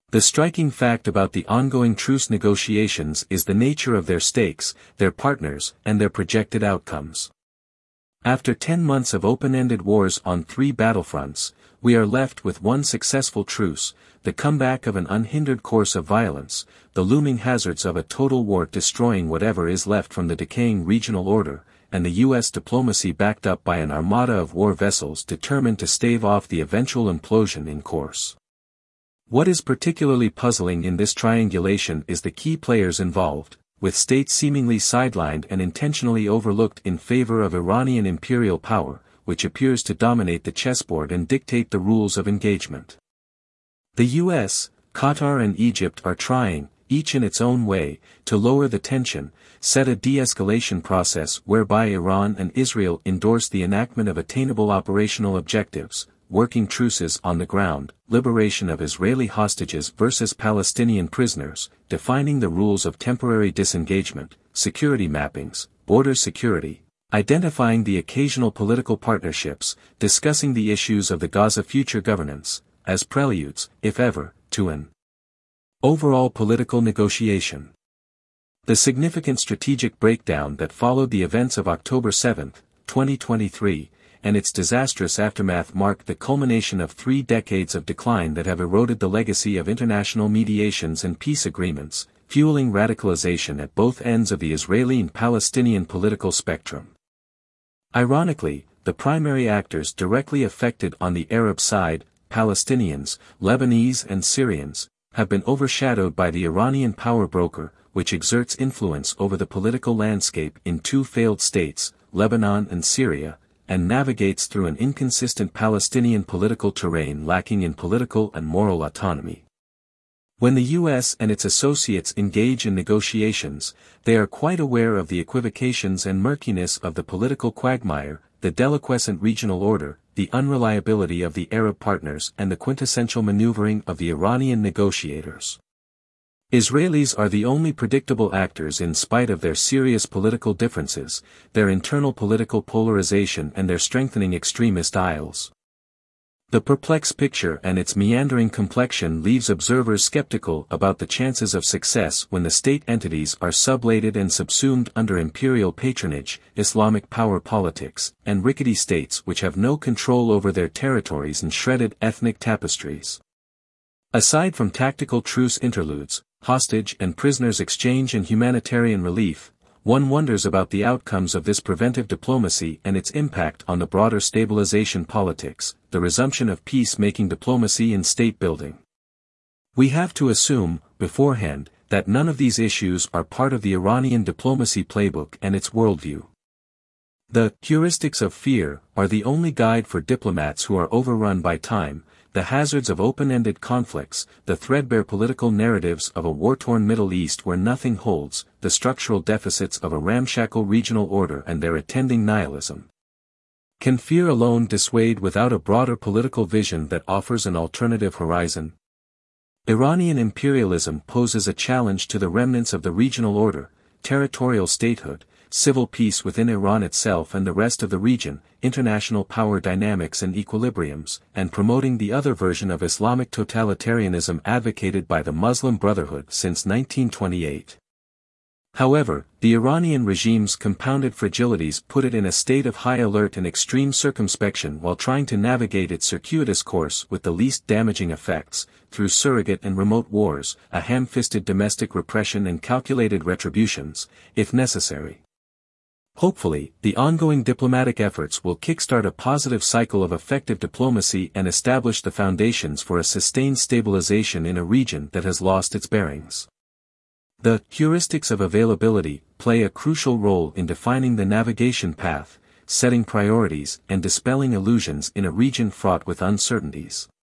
The striking fact about the ongoing truce negotiations is the nature of their stakes, their partners, and their projected outcomes. After 10 months of open-ended wars on 3 battlefronts, we are left with one successful truce, the comeback of an unhindered course of violence, the looming hazards of a total war destroying whatever is left from the decaying regional order, and the U.S. diplomacy backed up by an armada of war vessels determined to stave off the eventual implosion in course. What is particularly puzzling in this triangulation is the key players involved, with states seemingly sidelined and intentionally overlooked in favor of Iranian imperial power, which appears to dominate the chessboard and dictate the rules of engagement. The US, Qatar and Egypt are trying, each in its own way, to lower the tension, set a de-escalation process whereby Iran and Israel endorse the enactment of attainable operational objectives, working truces on the ground, liberation of Israeli hostages versus Palestinian prisoners, defining the rules of temporary disengagement, security mappings, border security, identifying the occasional political partnerships, discussing the issues of the Gaza future governance, as preludes, if ever, to an overall political negotiation. The significant strategic breakdown that followed the events of October 7, 2023, and its disastrous aftermath marked the culmination of 3 decades of decline that have eroded the legacy of international mediations and peace agreements, fueling radicalization at both ends of the Israeli and Palestinian political spectrum. Ironically, the primary actors directly affected on the Arab side, Palestinians, Lebanese and Syrians, have been overshadowed by the Iranian power broker, which exerts influence over the political landscape in 2 failed states, Lebanon and Syria, and navigates through an inconsistent Palestinian political terrain lacking in political and moral autonomy. When the US and its associates engage in negotiations, they are quite aware of the equivocations and murkiness of the political quagmire, the deliquescent regional order, the unreliability of the Arab partners and the quintessential maneuvering of the Iranian negotiators. Israelis are the only predictable actors in spite of their serious political differences, their internal political polarization and their strengthening extremist aisles. The perplexed picture and its meandering complexion leaves observers skeptical about the chances of success when the state entities are sublated and subsumed under imperial patronage, Islamic power politics, and rickety states which have no control over their territories and shredded ethnic tapestries. Aside from tactical truce interludes, hostage and prisoners exchange and humanitarian relief, one wonders about the outcomes of this preventive diplomacy and its impact on the broader stabilization politics, the resumption of peace-making diplomacy and state-building. We have to assume, beforehand, that none of these issues are part of the Iranian diplomacy playbook and its worldview. The heuristics of fear are the only guide for diplomats who are overrun by time, the hazards of open-ended conflicts, the threadbare political narratives of a war-torn Middle East where nothing holds, the structural deficits of a ramshackle regional order and their attending nihilism. Can fear alone dissuade without a broader political vision that offers an alternative horizon? Iranian imperialism poses a challenge to the remnants of the regional order, territorial statehood, civil peace within Iran itself and the rest of the region, international power dynamics and equilibriums, and promoting the other version of Islamic totalitarianism advocated by the Muslim Brotherhood since 1928. However, the Iranian regime's compounded fragilities put it in a state of high alert and extreme circumspection while trying to navigate its circuitous course with the least damaging effects, through surrogate and remote wars, a ham-fisted domestic repression and calculated retributions, if necessary. Hopefully, the ongoing diplomatic efforts will kickstart a positive cycle of effective diplomacy and establish the foundations for a sustained stabilization in a region that has lost its bearings. The heuristics of availability play a crucial role in defining the navigation path, setting priorities and dispelling illusions in a region fraught with uncertainties.